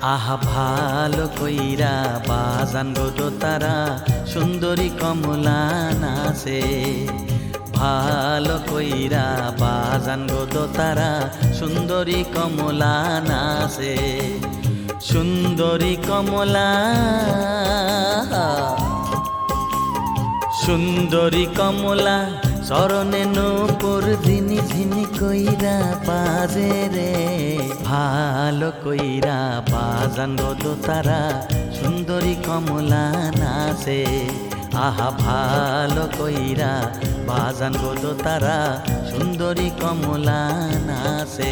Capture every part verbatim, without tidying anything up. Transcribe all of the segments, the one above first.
আহা ভালো কইরা বাজান গো দোতারা সুন্দরী কমলা নাচে। ভালো কইরা বাজান গো দোতারা সুন্দরী কমলা নাচে। সুন্দরী কমলা সুন্দরী কমলা চরণে নূপুর ঝিনি ঝিনি কইরা বাজে রে। ভালো কইরা বাজান গো দোতারা সুন্দরী কমলা নাচে। আহা ভালো কইরা বাজান গো দোতারা সুন্দরী কমলা নাচে।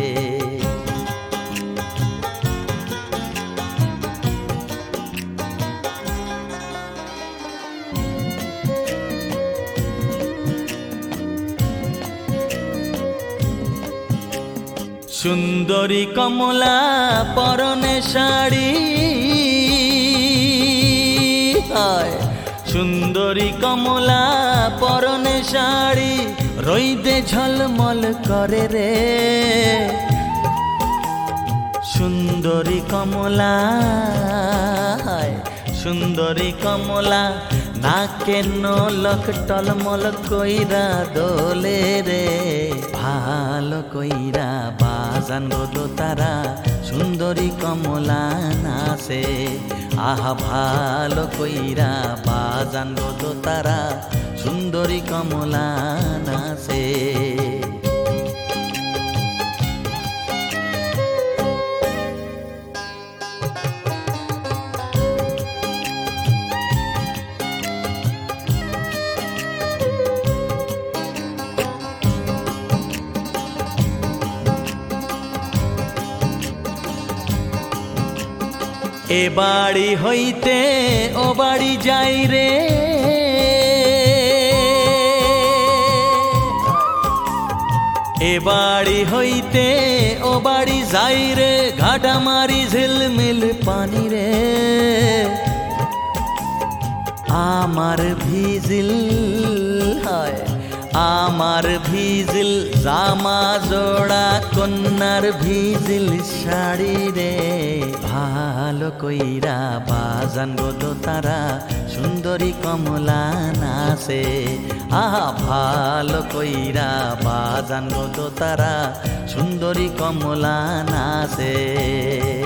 সুন্দরী কমলা পরনে শাড়ি, সুন্দরী কমলা পরনে শাড়ি রইদে ঝলমল করে রে। সুন্দরী কমলা সুন্দরী কমলা নাকে নলক টলমল কইরা দোলে রে। ভালো কইরা বাজান গো দোতারা সুন্দরী কমলা নাচে। আহা ভালো কইরা বাজান গো দোতারা সুন্দরী কমলা নাচে। এ বাড়ি হইতে ও বাড়ি যাই রে। এ বাড়ি হইতে ও বাড়ি যাই রে। ঘাটা মারি ঝিলমিল পানি রে। আমার ভিজিল হয় আমার ভিজিল জামা জোড়া কন্যার ভিজিল শাড়ি রে। ভালো কইরা বাজান গো দোতারা সুন্দরী কমলা নাচে। আহা ভালো কইরা বাজান গো দোতারা সুন্দরী কমলা নাচে।